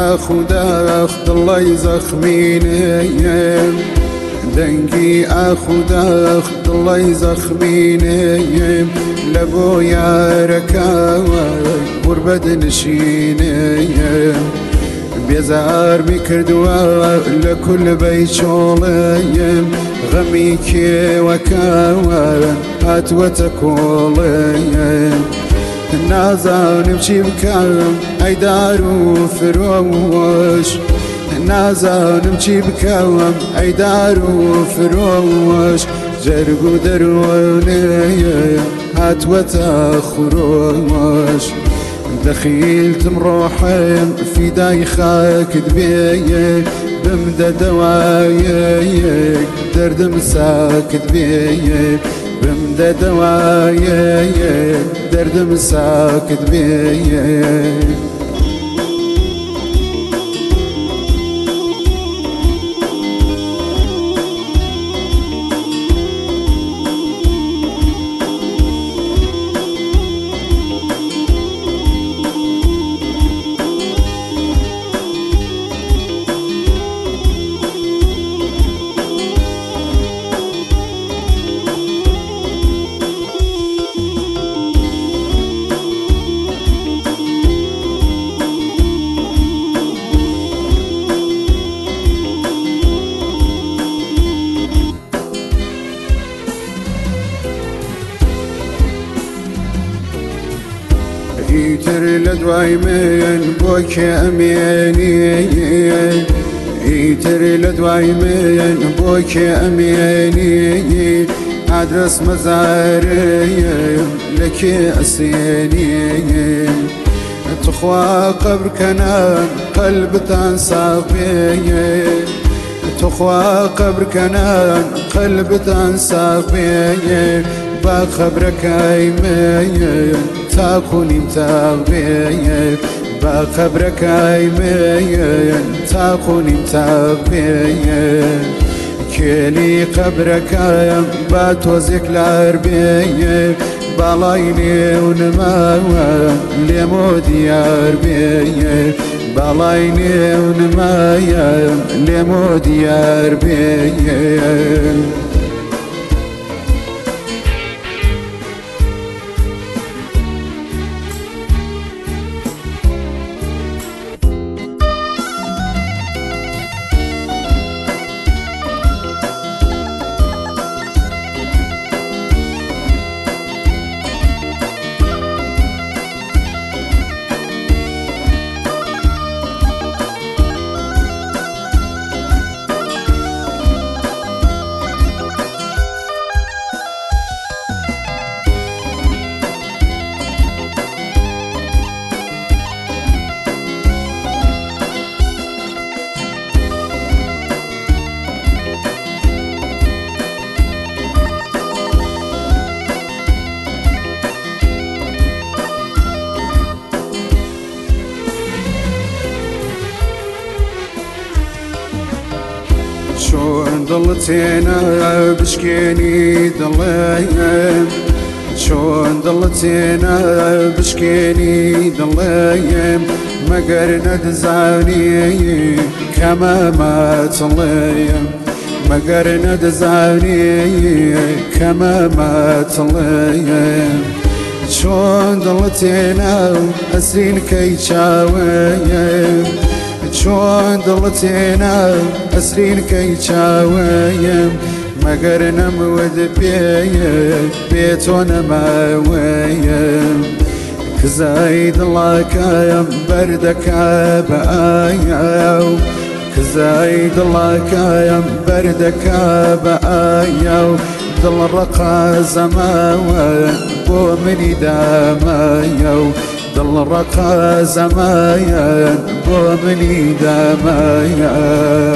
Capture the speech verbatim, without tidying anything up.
اخو داخ دڵی زەخمینێ دەنگی اخو داخ دڵی زەخمینێ لە بۆ یارەکەوە غوربەت نشینێ بێزارمی کردووە لە کولبەی چۆڵێ غەمی کێوەکەوە هاتووەتە کۆڵێ نازانم چی بکەم ئەیدار و فرۆش نازانم چی بکەوم ئەیدار و فرۆش جەرگ و دەروونێ هاتووەتە خورۆش دەخیلتم ڕۆحێم فیدای خاکت بێ بمدە دەوایەک دەردم ساکت بێ بمدە دەوایەک دەردم ساکت بێ ئیتر لە دوای من بۆ کێ ئەمێنی ئیتر لە دوای من بۆ کێ ئەمێنی ئادرس مەزارەیە لە کێ ئەسێنی تخوا قەبرکەنان قەلبتان ساغ بێ تخوا قەبرکەنان قەلبتان ساغ بێ با خەبرەکەی مێ تاقونیم تاق بێ با خەبرەکەی مێ تاقونیم تاق بێ کێلی قەبرەکەم با تۆزێک لار بێ باڵای نێونماوە لێمۆ دیار بێ باڵای نێونمایە لێمۆ دیار بێ چۆن دڵتێنە بشکێنی دڵێم چۆن دڵتێنە بشکێنی دڵێم مەگەر نەدزانی کەمەمەتڵێم مەگەر نەدزانی کەمەمەتڵێم چۆن دڵتێنە ئەسرینکەی چاوەیەم چۆن دڵتێنە ئەسرینکەی چاوەیەم مەگەر نەموت پێ بێ تۆ نەماوەیەم کزای دڵاکەم بەردەکە بە ئایا و کزای دڵاکەم بەردەکە بە ئایا و دڵڕەقا زەماوە بۆ منی دامایە و دڵڕەقا زەمایە بۆ منی دامایە